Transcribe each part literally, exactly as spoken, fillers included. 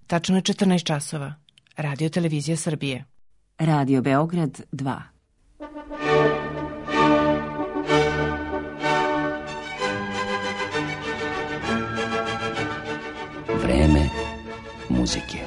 Tačno je četrnaest časova. Radio Televizija Srbije. Radio Beograd dva. Vreme muzike.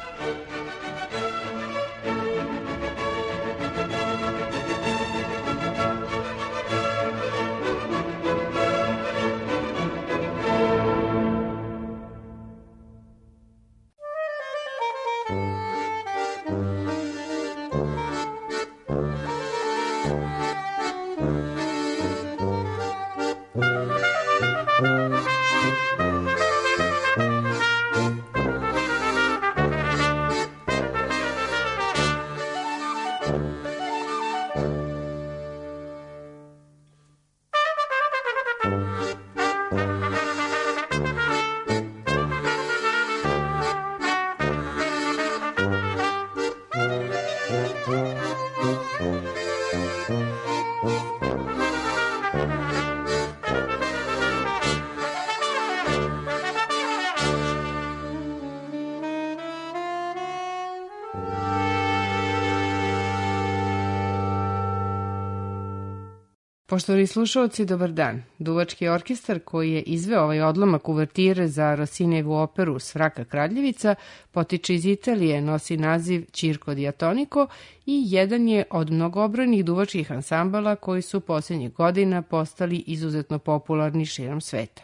Poštovani slušalci, dobar dan. Duvački orkestar koji je izveo ovaj odlomak uvertire za Rossinijevu operu Svraka Kraljevica potiče iz Italije, nosi naziv Circo Diatonico i jedan je od mnogobrojnih duvačkih ansambala koji su posljednjih godina postali izuzetno popularni širom sveta.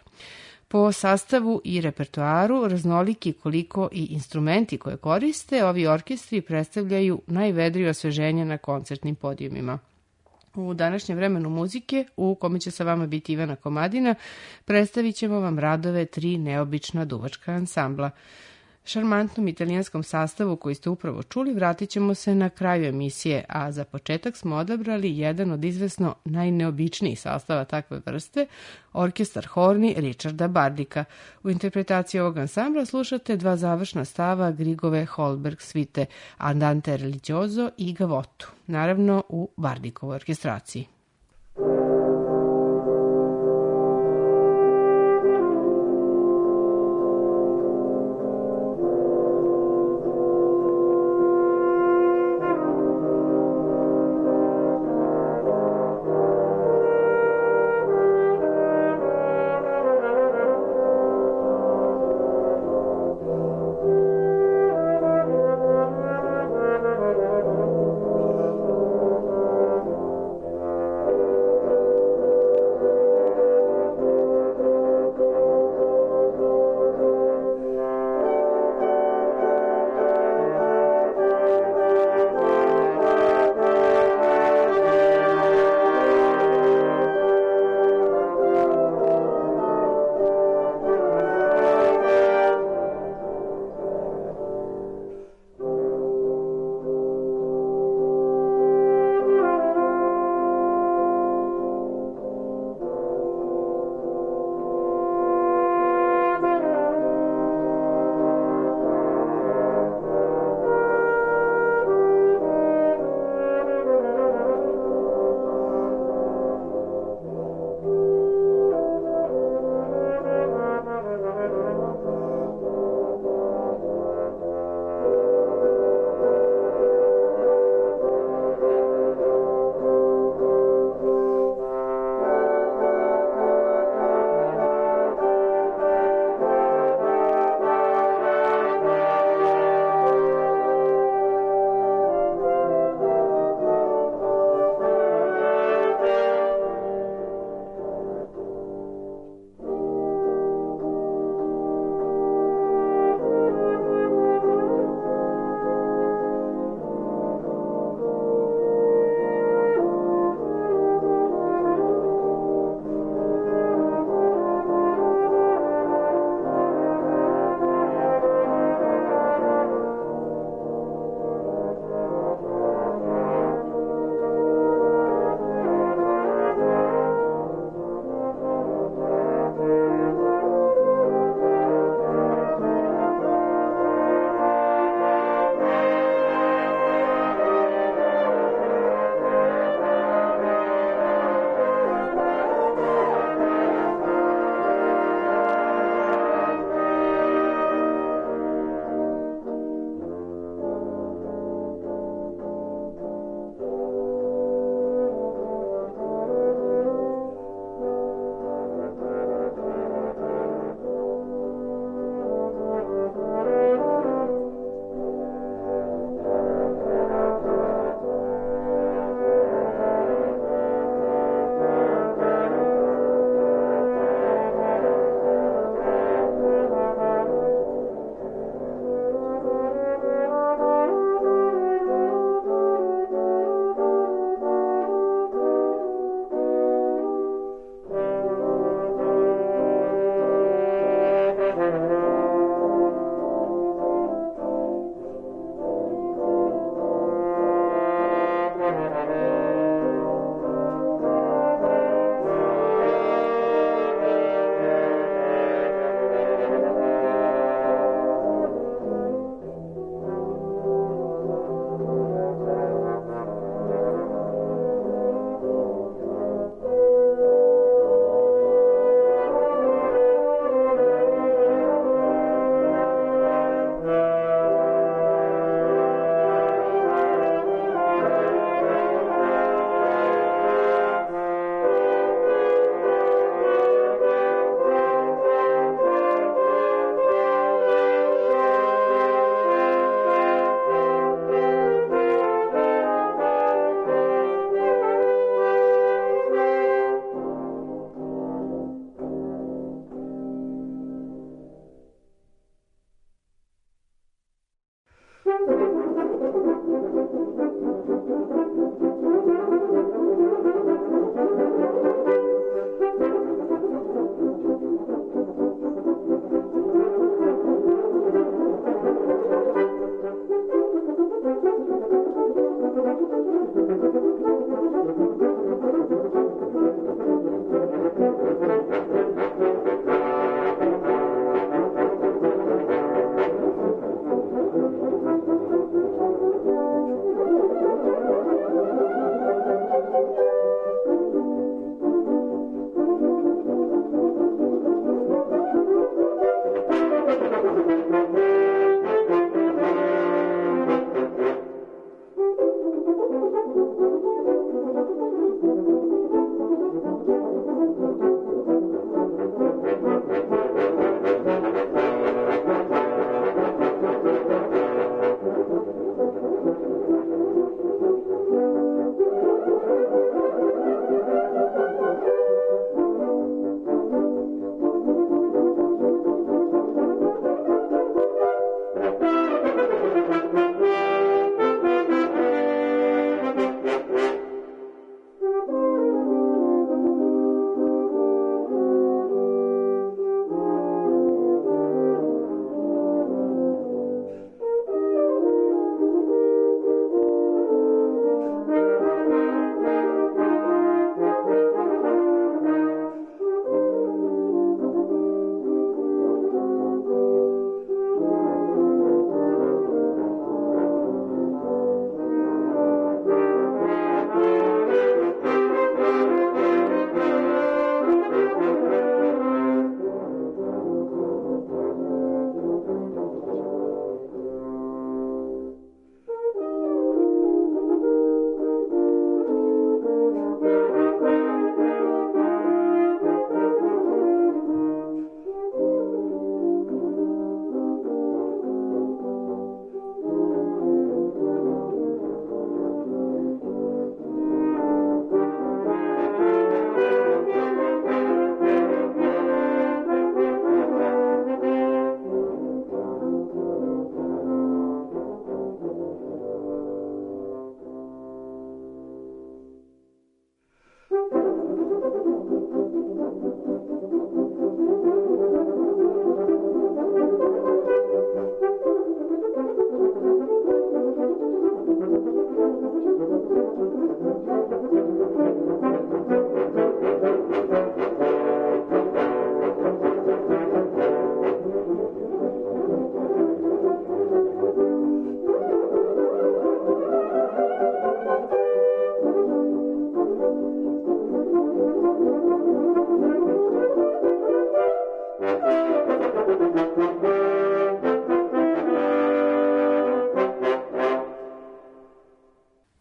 Po sastavu i repertoaru, raznoliki koliko i instrumenti koje koriste, ovi orkestri predstavljaju najvedrije osveženje na koncertnim podijumima. U današnjem vremenu muzike, u kome će sa vama biti Ivana Komadina, predstavit ćemo vam radove tri neobična duvačka ansambla. Šarmantnom italijanskom sastavu koji ste upravo čuli vratit ćemo se na kraju emisije, a za početak smo odabrali jedan od izvesno najneobičnijih sastava takve vrste, orkestar horni Richarda Bardika. U interpretaciji ovog ansambla slušate dva završna stava Grigove Holberg svite Andante religioso i Gavotu, naravno u Bardikovoj orkestraciji.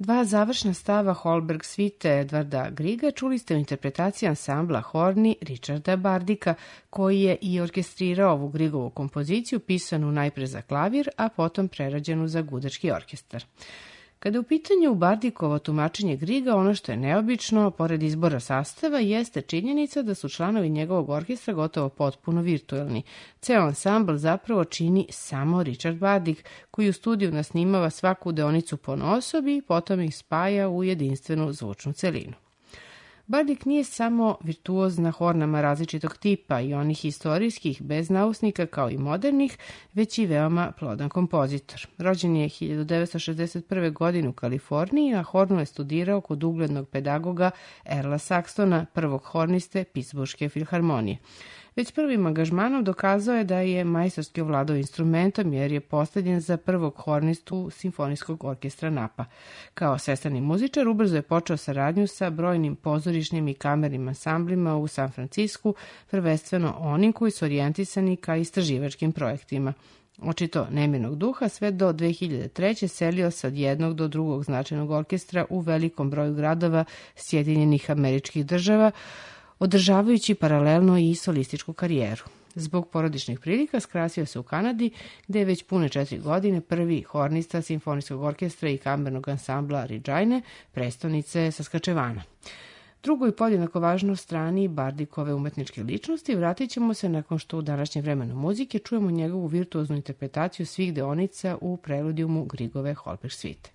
Dva završna stava Holberg svite Edvarda Griega čuli ste u interpretaciji ansambla Horni Richarda Bardika, koji je i orkestrirao ovu Griegovu kompoziciju, pisanu najpre za klavir, a potom prerađenu za gudački orkestar. Kada je u pitanju Bardikovo tumačenje Griega, ono što je neobično, pored izbora sastava, jeste činjenica da su članovi njegovog orkestra gotovo potpuno virtuelni. Ceo ansambl zapravo čini samo Richard Bardik, koji u studiju nasnimava svaku deonicu ponaosob i potom ih spaja u jedinstvenu zvučnu celinu. Bardik nije samo virtuoz na hornama različitog tipa i onih istorijskih bez nausnika kao i modernih, već i veoma plodan kompozitor. Rođen je hiljadu devetsto šezdeset prve. godine u Kaliforniji, a hornu je studirao kod uglednog pedagoga Erla Saxtona, prvog horniste Pittsburghske filharmonije. Već prvim angažmanom dokazao je da je majstorski ovladao instrumentom jer je postavljen za prvog hornistu Simfonijskog orkestra Napa. Kao sestrani muzičar ubrzo je počeo saradnju sa brojnim pozorišnim i kamernim ansamblima u San Francisku, prvenstveno onim koji su orijentisani ka istraživačkim projektima. Očito nemirnog duha, sve do dve hiljade treće. selio se od jednog do drugog značajnog orkestra u velikom broju gradova Sjedinjenih Američkih Država, održavajući paralelno i solističku karijeru. Zbog porodičnih prilika skrasio se u Kanadi, gde je već pune četiri godine prvi hornista Simfonijskog orkestra i kamernog ansambla Regine, prestonice Saskačevana. Drugoj podjednako važnoj strani Bardikove umetničke ličnosti vratit ćemo se nakon što u današnjem vremenu muzike čujemo njegovu virtuoznu interpretaciju svih deonica u preludijumu Griegove Holberg svite.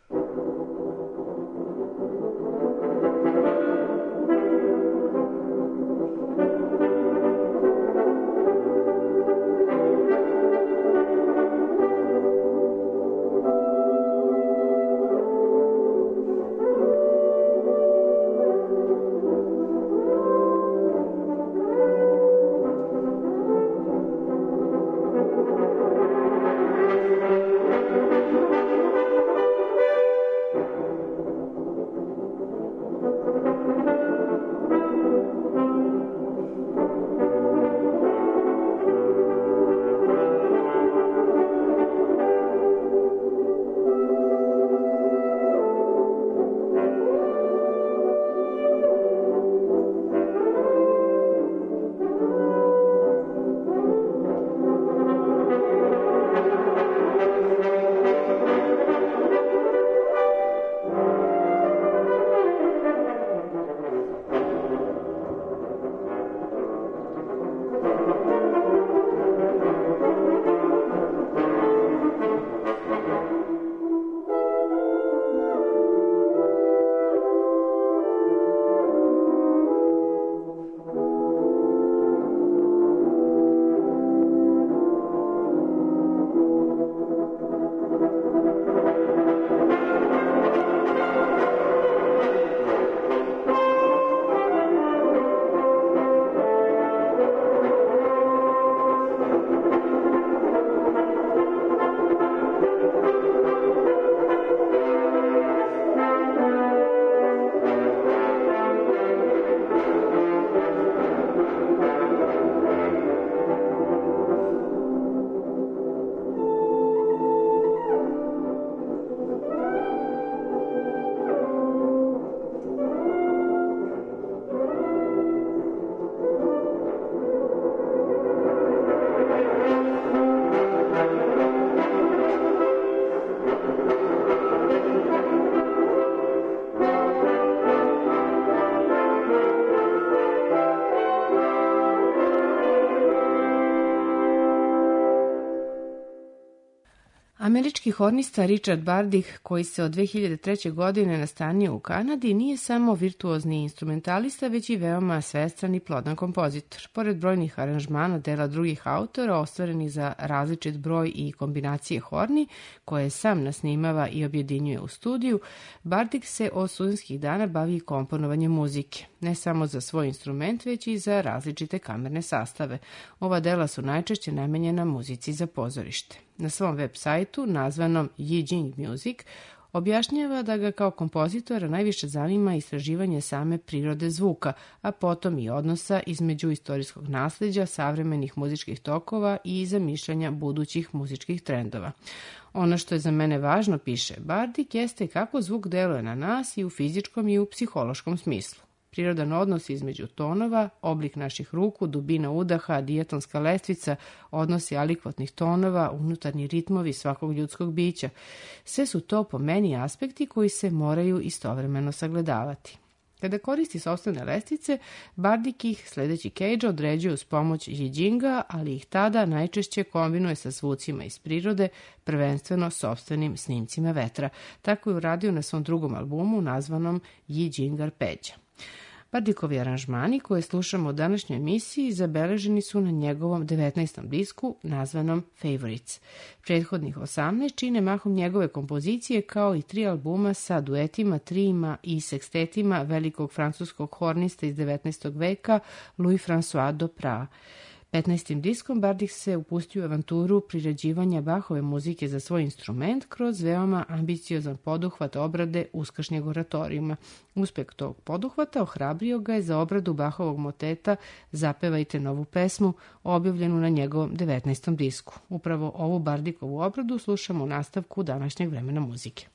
Američki hornista Richard Bardik, koji se od dve hiljade treće. godine nastanio u Kanadi, nije samo virtuozni instrumentalista, već i veoma svestran i plodan kompozitor. Pored brojnih aranžmana dela drugih autora, ostvarenih za različit broj i kombinacije horni, koje sam nasnimava i objedinjuje u studiju, Bardik se od studentskih dana bavi komponovanjem muzike, ne samo za svoj instrument, već i za različite kamerne sastave. Ova dela su najčešće namenjena muzici za pozorište. Na svom web sajtu, nazvanom Yijing Music, Objašnjava da ga kao kompozitora najviše zanima istraživanje same prirode zvuka, a potom i odnosa između istorijskog nasleđa, savremenih muzičkih tokova i zamišljanja budućih muzičkih trendova. Ono što je za mene važno, piše Bardik, jeste kako zvuk deluje na nas i u fizičkom i u psihološkom smislu. Prirodan odnos između tonova, oblik naših ruku, dubina udaha, dijatonska lestvica, odnosi alikvotnih tonova, unutarnji ritmovi svakog ljudskog bića. Sve su to po meni aspekti koji se moraju istovremeno sagledavati. Kada koristi sopstvene lestvice, Bardik ih, sledeći Cage, određuje uz pomoć Yijinga, ali ih tada najčešće kombinuje sa zvucima iz prirode, prvenstveno sopstvenim snimcima vetra. Tako je uradio na svom drugom albumu nazvanom Yijing Arpeggio. Bardikovi aranžmani koje slušamo u današnjoj emisiji zabeleženi su na njegovom devetnaestom disku nazvanom Favorites. Prethodnih osamnaest čine mahom njegove kompozicije kao i tri albuma sa duetima, trijima i sekstetima velikog francuskog hornista iz devetnaestog veka Louis-François Doprat. petnaestim diskom Bardik se upustio u avanturu priređivanja Bachove muzike za svoj instrument kroz veoma ambiciozan poduhvat obrade uskršnjeg oratorijuma. Uspeh tog poduhvata ohrabrio ga je za obradu Bachovog moteta Zapevajte novu pesmu, objavljenu na njegovom devetnaestom disku. Upravo ovu Bardikovu obradu slušamo u nastavku današnjeg vremena muzike.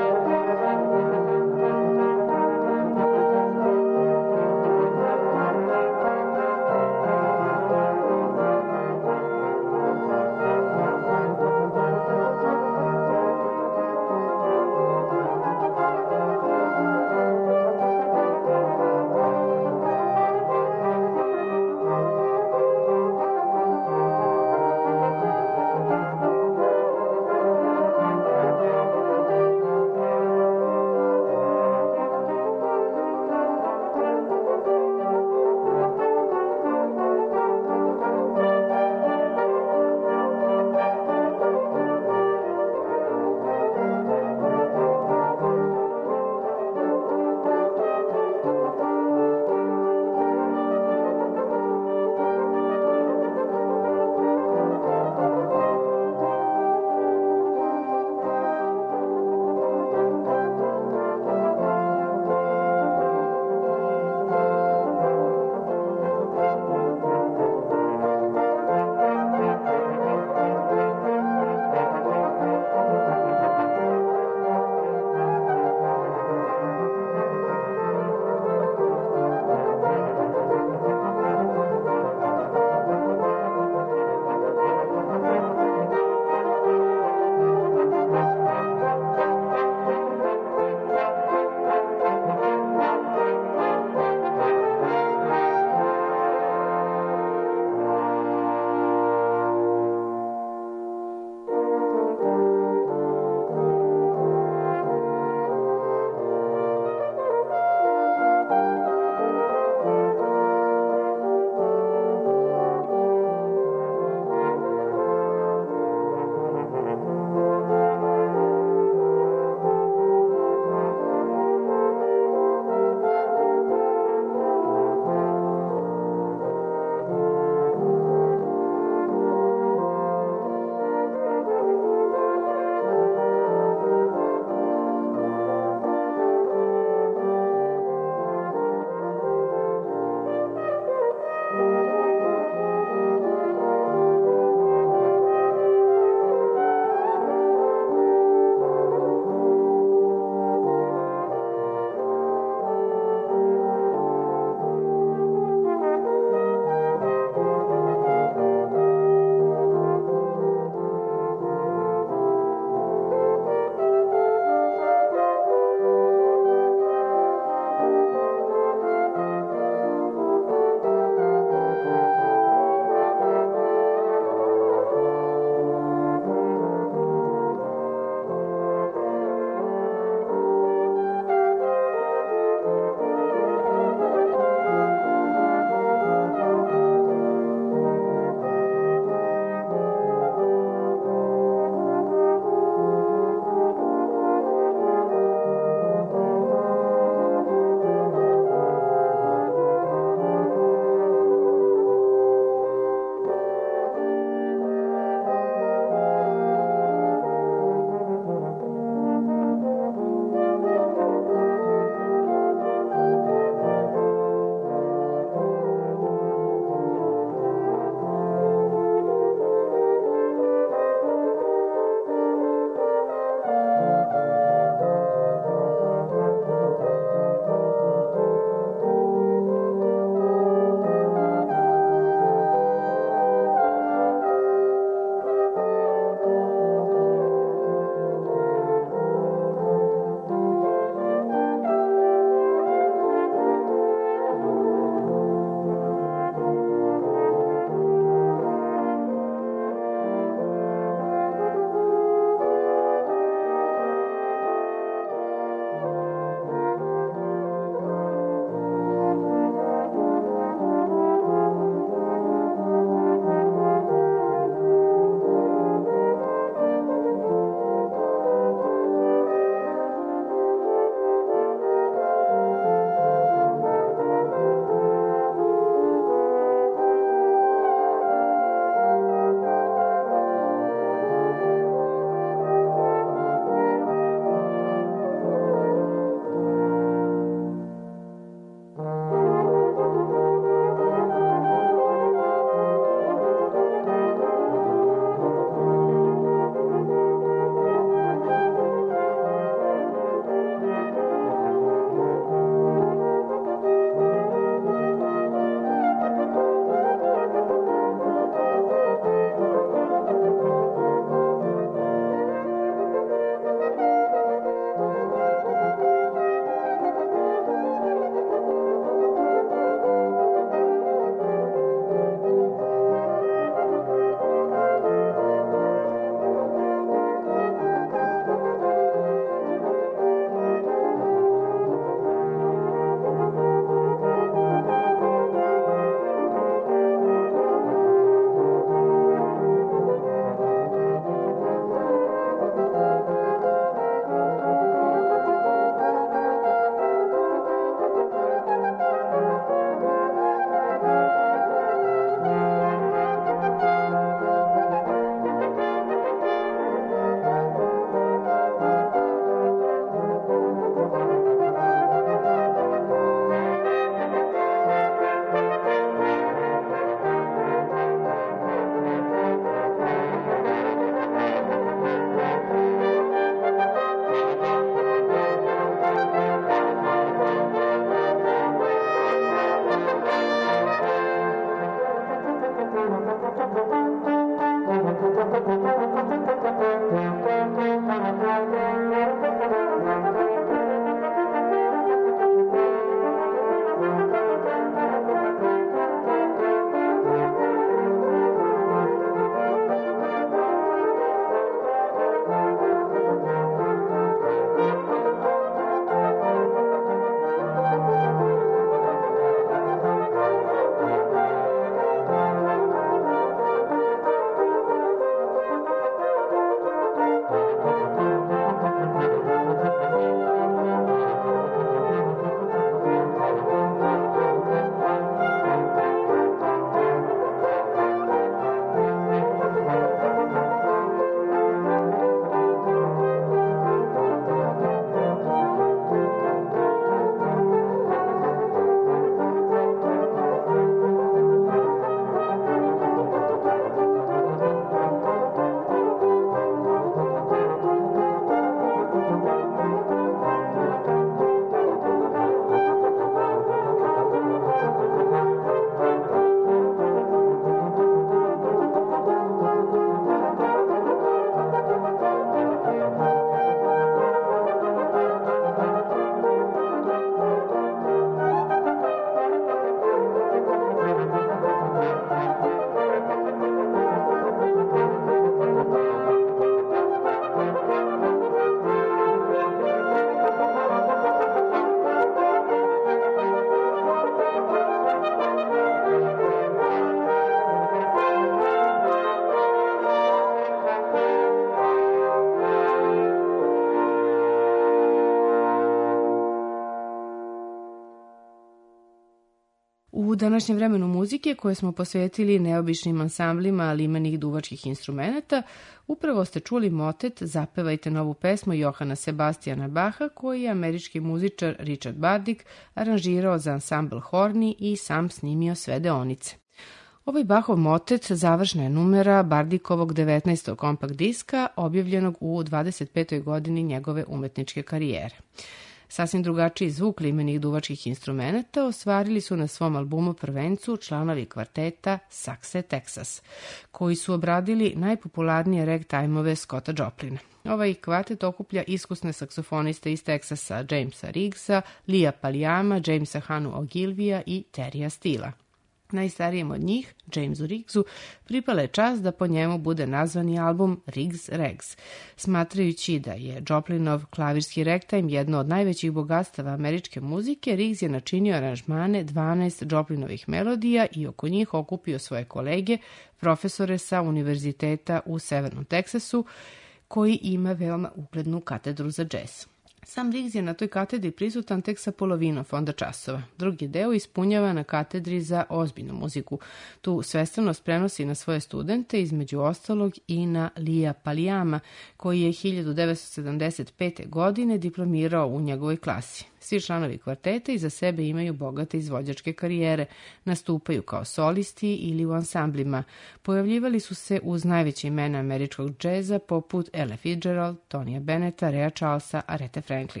U današnjem vremenu muzike koje smo posvetili neobičnim ansamblima limenih duvačkih instrumenata, upravo ste čuli motet Zapevajte novu pesmu Johana Sebastijana Baha, koji je američki muzičar Richard Bardick aranžirao za ansambl Horni i sam snimio sve deonice. Ovaj Bachov motet završna je numera Bardickovog devetnaestog kompakt diska, objavljenog u dvadeset petoj godini njegove umetničke karijere. Sasvim drugačiji zvuk limenih duvačkih instrumenata ostvarili su na svom albumu Prvencu članovi kvarteta Saxe Texas, koji su obradili najpopularnije ragtime-ove Scotta Joplina. Ovaj kvartet okuplja iskusne saksofoniste iz Teksasa Jamesa Riggsa, Lia Palliama, Jamesa Hanu Ogilvija i Terrya Steela. Najstarijem od njih, Jamesu Riggsu, pripala je čast da po njemu bude nazvani album Riggs Rags. Smatrajući da je Joplinov klavirski ragtime jedno od najvećih bogatstava američke muzike, Riggs je načinio aranžmane dvanaest Joplinovih melodija i oko njih okupio svoje kolege, profesore sa univerziteta u Severnom Teksasu, koji ima veoma uglednu katedru za džez. Sam Riggs je na toj katedri prisutan tek sa polovinom fonda časova. Drugi deo ispunjava na katedri za ozbiljnu muziku. Tu svestranost prenosi na svoje studente, između ostalog i na Lia Palliama, koji je hiljadu devetsto sedamdeset pete. godine diplomirao u njegovoj klasi. Svi članovi kvarteta iza sebe imaju bogate izvođačke karijere, nastupaju kao solisti ili u ansamblima. Pojavljivali su se uz najveće imena američkog džeza poput Ella Fitzgerald, Tonija Bennetta, Rea Charlesa, Aretha Franklin.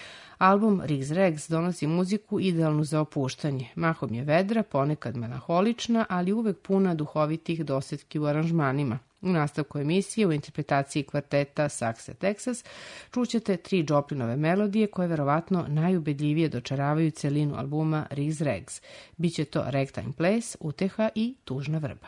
Album Riggs Rags donosi muziku idealnu za opuštanje. Mahom je vedra, ponekad melanholična, ali uvek puna duhovitih dosetki u aranžmanima. U nastavku emisije u interpretaciji kvarteta Saxe Texas čućete tri Joplinove melodije koje verovatno najubedljivije dočaravaju celinu albuma Riggs Rags. Biće to Ragtime ples, Uteha i Tužna vrba.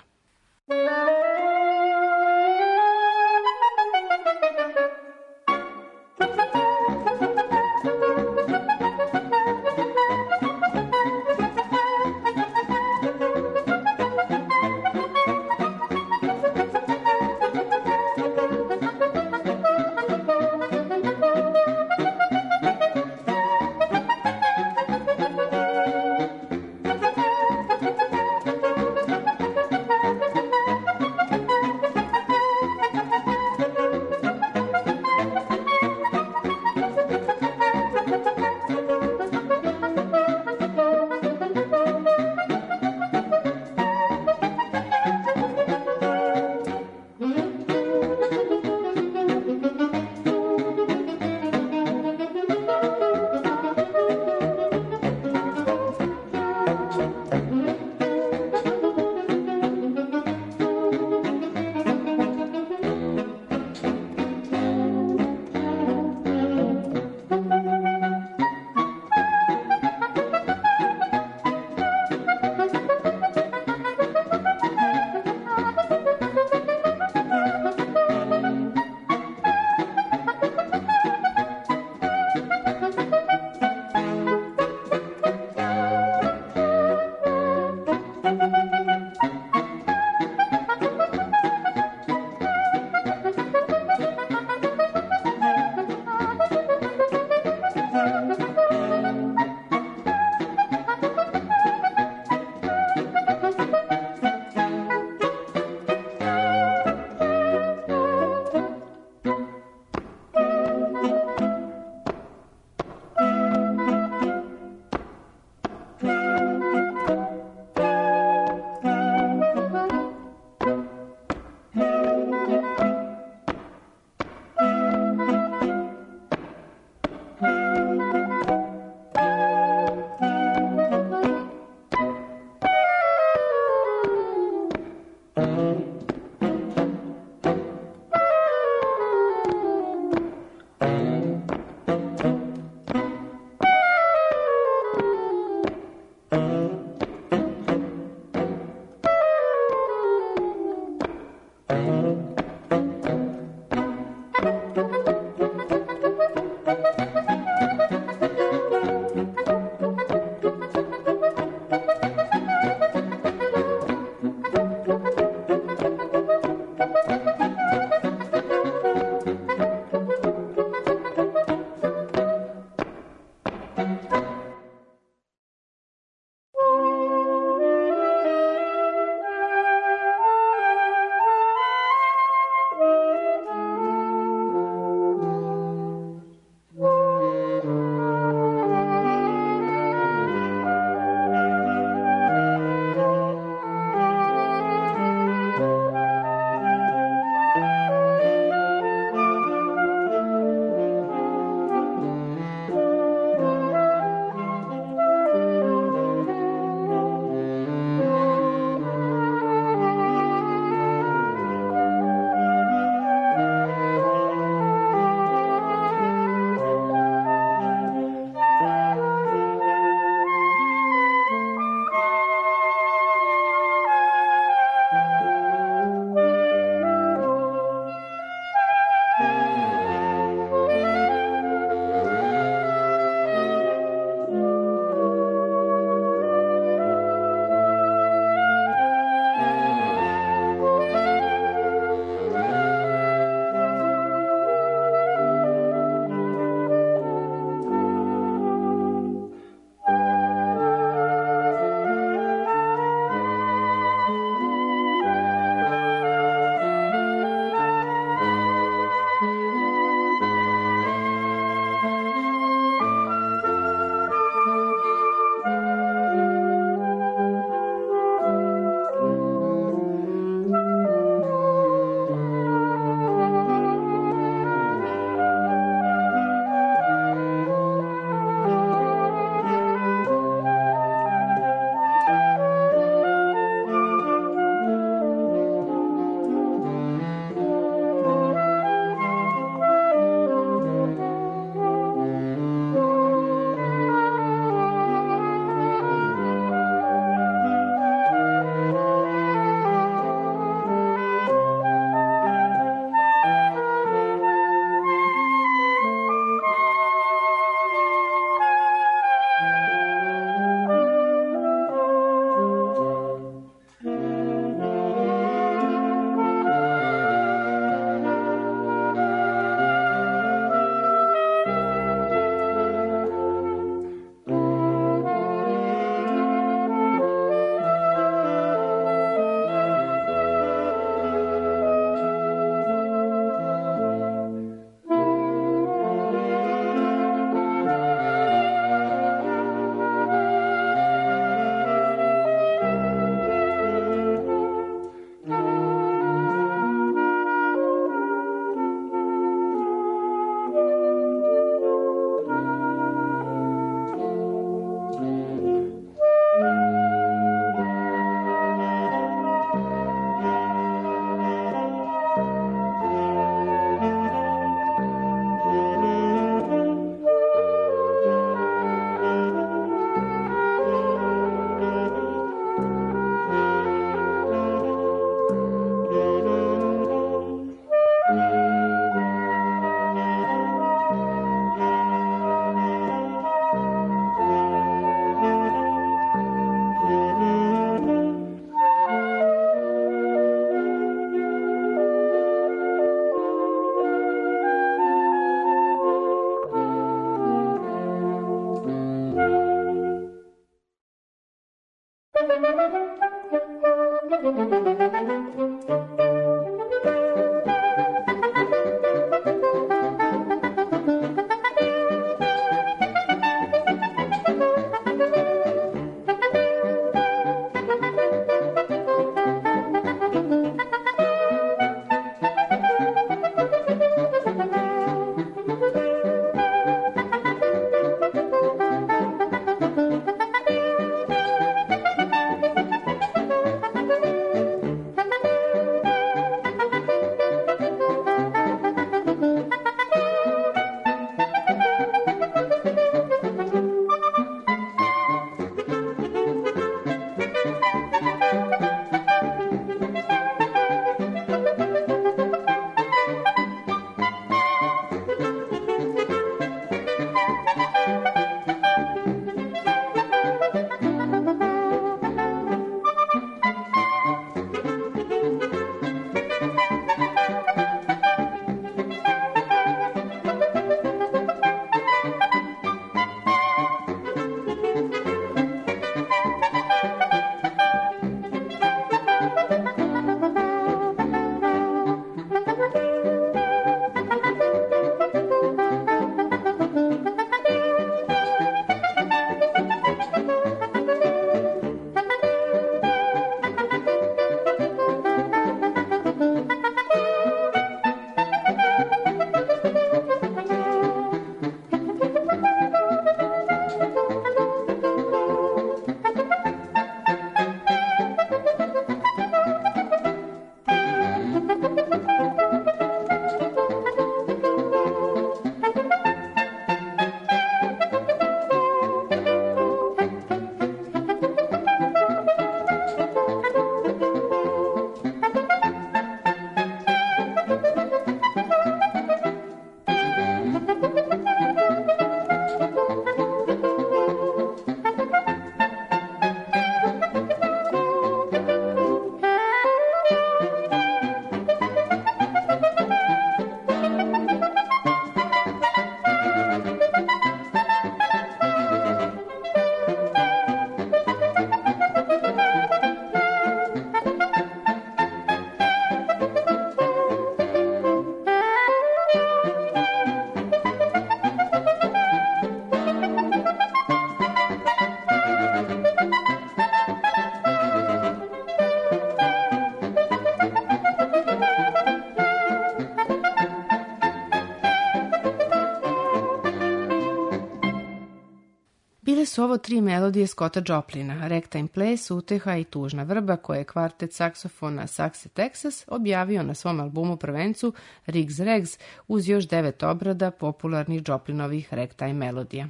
Bile su ovo tri melodije Scotta Joplina, Ragtime ples, Uteha i Tužna vrba, koje je kvartet saksofona Saxe Texas objavio na svom albumu prvencu Riggs Reggs uz još devet obrada popularnih Joplinovih ragtime melodija.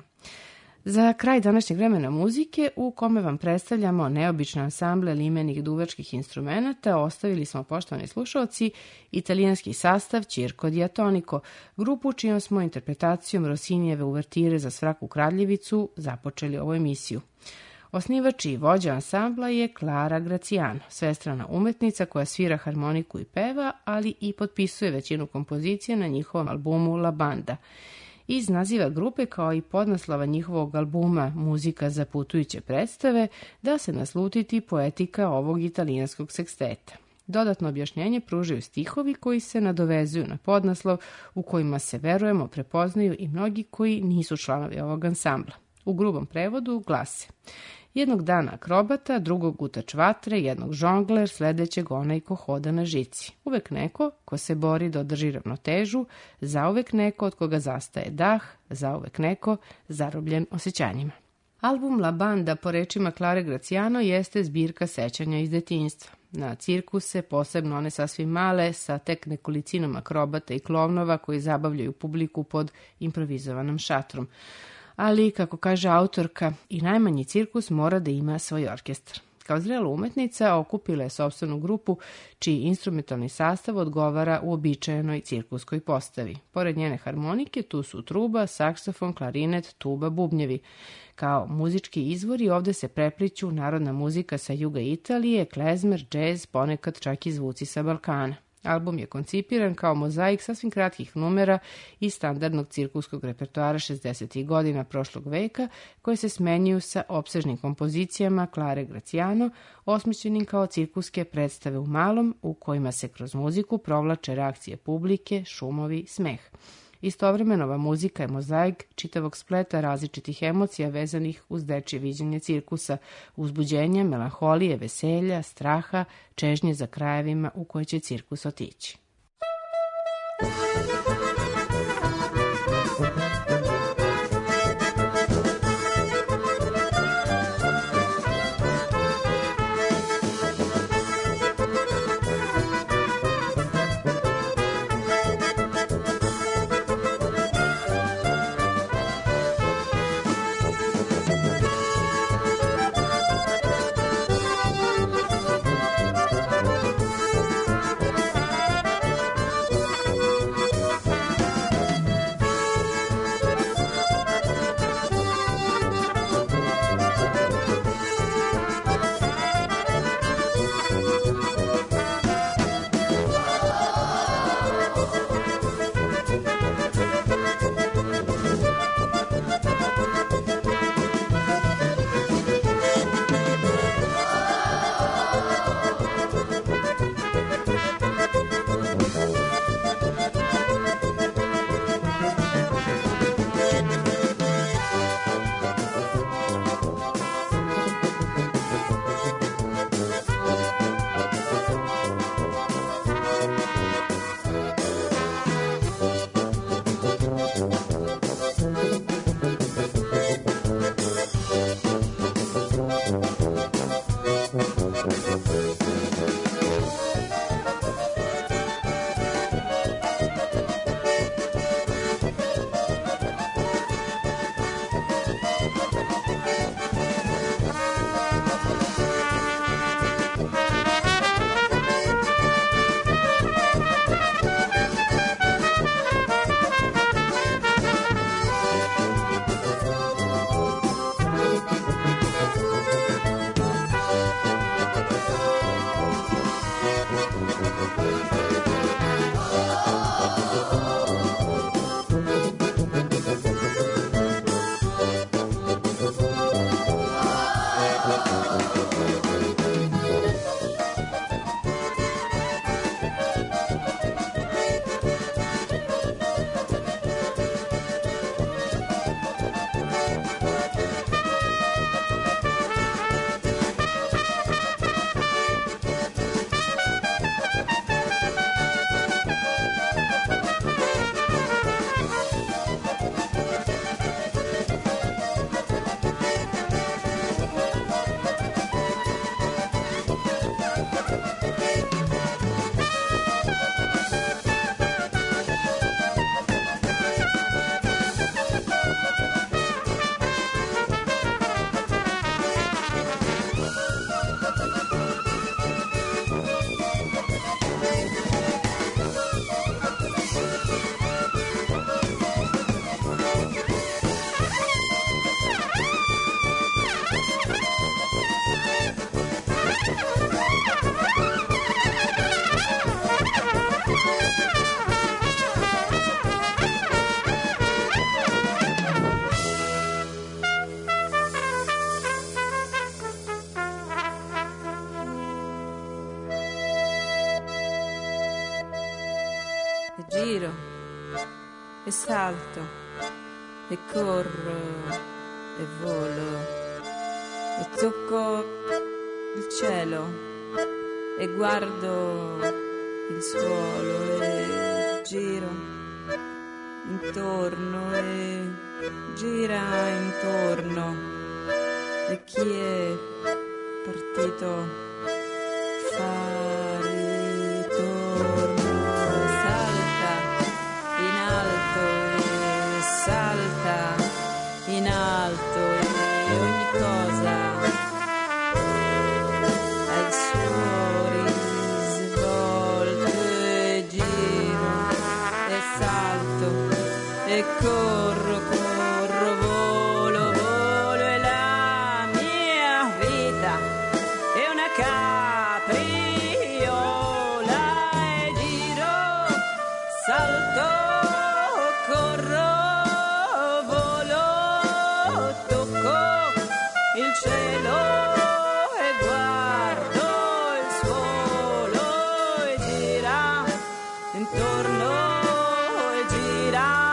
Za kraj današnjeg vremena muzike, u kome vam predstavljamo neobične ansamble limenih duvačkih instrumenata, ostavili smo, poštovani slušalci, italijanski sastav Circo Diatonico, grupu čijom smo interpretacijom Rossinijeve uvertire za Svraku Kradljevicu započeli ovu emisiju. Osnivač i vođa ansambla je Clara Graciano, svestrana umetnica koja svira harmoniku i peva, ali i potpisuje većinu kompozicija na njihovom albumu La Banda. Iz naziva grupe, kao i podnaslova njihovog albuma Muzika za putujuće predstave, da se naslutiti poetika ovog italijanskog seksteta. Dodatno objašnjenje pružaju stihovi koji se nadovezuju na podnaslov, u kojima se, verujemo, prepoznaju i mnogi koji nisu članovi ovog ansambla. U grubom prevodu glase: jednog dana akrobata, drugog gutač vatre, jednog žongler, sledećeg onaj ko hoda na žici. Uvek neko ko se bori da održi ravnotežu, zauvek neko od koga zastaje dah, zauvek neko zarobljen osjećanjima. Album La Banda, po rečima Clare Graciano, jeste zbirka sećanja iz detinjstva. Na cirkuse, posebno one sasvim male, sa tek nekolicinom akrobata i klovnova koji zabavljaju publiku pod improvizovanom šatrom. Ali, kako kaže autorka, i najmanji cirkus mora da ima svoj orkestar. Kao zrela umetnica okupila je sopstvenu grupu čiji instrumentalni sastav odgovara uobičajenoj cirkuskoj postavi. Pored njene harmonike tu su truba, saksofon, klarinet, tuba, bubnjevi. Kao muzički izvori ovde se prepliću narodna muzika sa juga Italije, klezmer, džez, ponekad čak i zvuci sa Balkana. Album je koncipiran kao mozaik sasvim kratkih numera iz standardnog cirkuskog repertoara šezdesetih godina prošlog veka, koje se smenjuju sa opsežnim kompozicijama Clare Graciano, osmišljenim kao cirkuske predstave u malom, u kojima se kroz muziku provlače reakcije publike, šumovi, smeh. Istovremenova muzika je mozaik čitavog spleta različitih emocija vezanih uz dečije viđenje cirkusa, uzbuđenja, melanholije, veselja, straha, čežnje za krajevima u koje će cirkus otići. e salto e corro e volo e tocco il cielo e guardo il suolo e giro intorno e gira intorno e chi è partito fa ritorno, salta in alto e salta in alto e ogni cosa ha il suo risvolto e giro e salto e corro, corro, volo, volo e la mia vita è una capriola e giro, salto, corro, volo, tocco il cielo e guardo il suolo e gira intorno e gira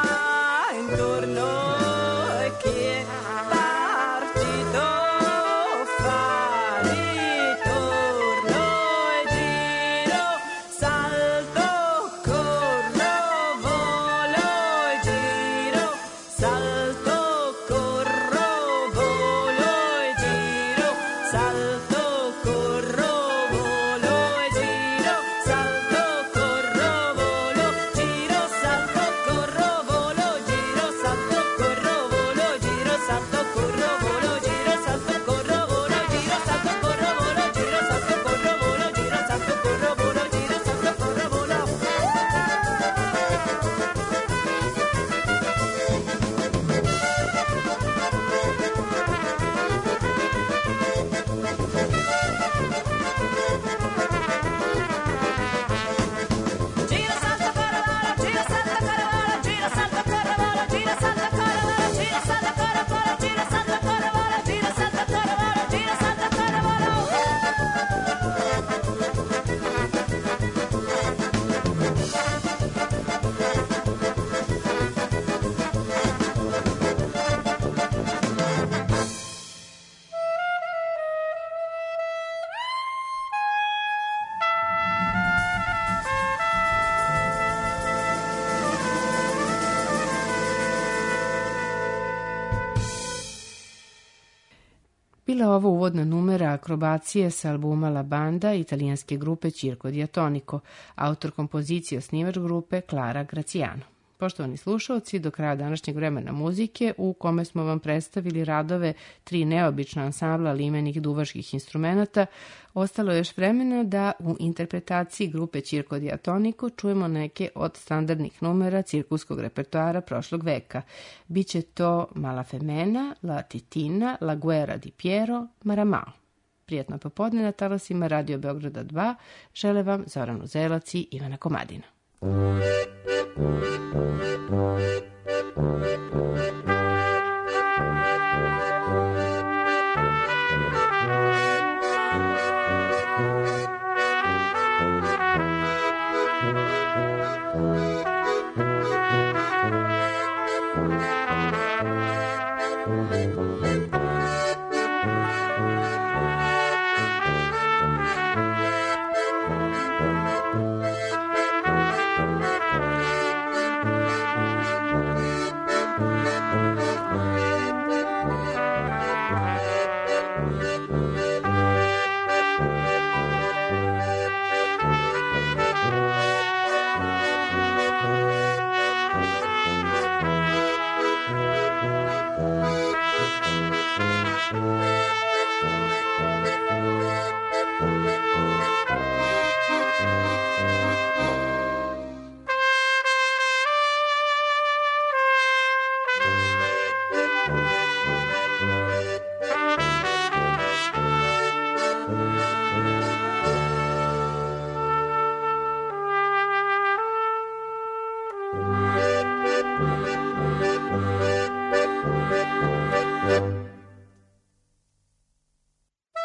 intorno e chi è partito fa ritorno e giro, salto, corro, volo e giro, salto, corro, volo e giro, salto, corro, volo e giro, salto, corro, volo, giro, salto, corro, volo, giro, salto, corro, volo, giro, salto, corro, volo, giro, salto, corro, volo, giro, salto, corro, volo, giro, salto, corro, volo, giro, salto, corro, volo, giro, salto, corro, volo. Gira, salta, caravana, gira, salta, caravana, gira, salta, caravana, gira, salta, caravana, gira, salta, caravana, gira, salta, caravana, gira, salta, caravana, gira, salta, caravana. Bila ovo uvodna numera akrobacije sa albuma La Banda italijanske grupe Circo Diatonico, autor kompozicije osnivač grupe Clara Graciano. Poštovani slušalci, do kraja današnjeg vremena muzike u kome smo vam predstavili radove tri neobična ansambla limenih duvačkih instrumenata, ostalo je još vremena da u interpretaciji grupe Circo Diatonico čujemo neke od standardnih numera cirkuskog repertoara prošlog veka. Biće to Mala Femena, La Titina, La Guerra di Piero, Maramao. Prijetno popodne na talasima Radio Beograda dva žele vam Zoran Uzelac i Ivana Komadina.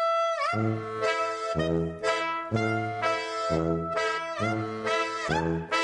Thank you.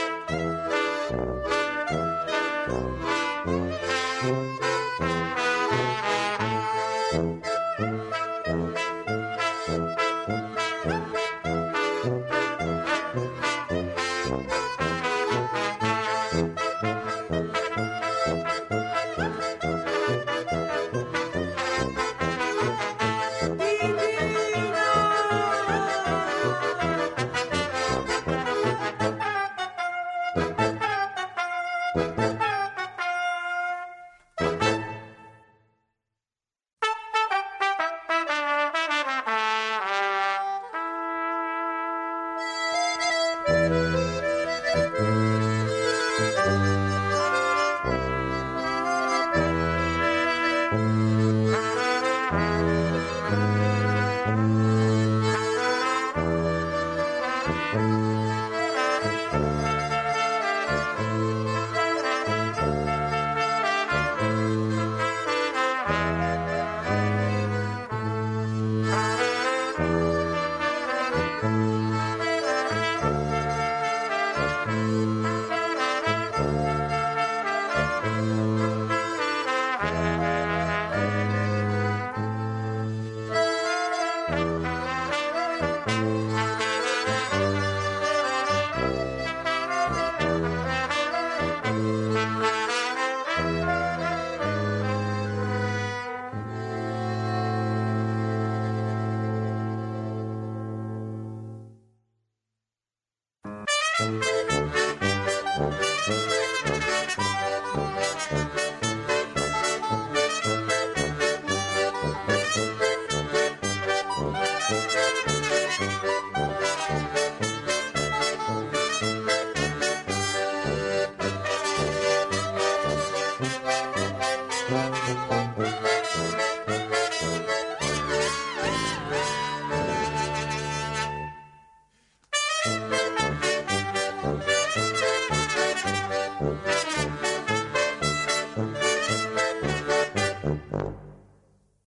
Thank you.